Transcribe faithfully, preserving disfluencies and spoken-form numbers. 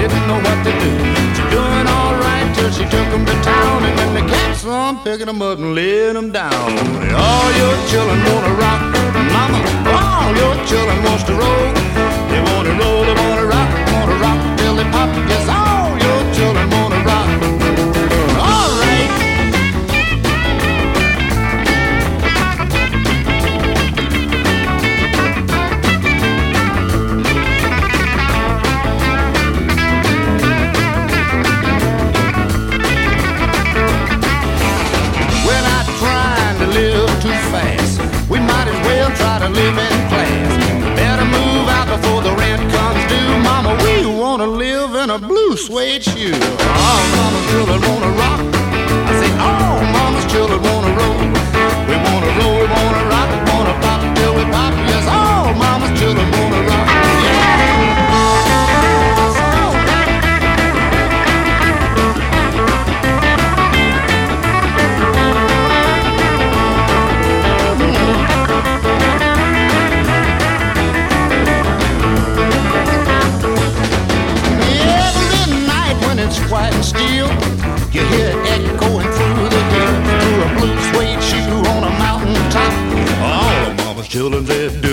didn't know what to do. She's doing all right till she took them to town, and then the cats on picking them up and laying them down. All your children wanna rock, mama. All your children wants to roll. They wanna roll, they wanna rock, wanna rock till they pop. Yes, all your children wanna rock. All right. We're not trying to live too fast. We might as well try to live in class. Better move out before the rent comes due. Mama, we wanna live in a blue suede shoe. All mama's children wanna rock. I say all mama's children wanna roll. We wanna roll, wanna rock, wanna pop till we pop. Yes, all mama's children wanna rock. It's quiet and still. You hear it echoing through the hill, through a blue suede shoe on a mountain top. All of mama's children said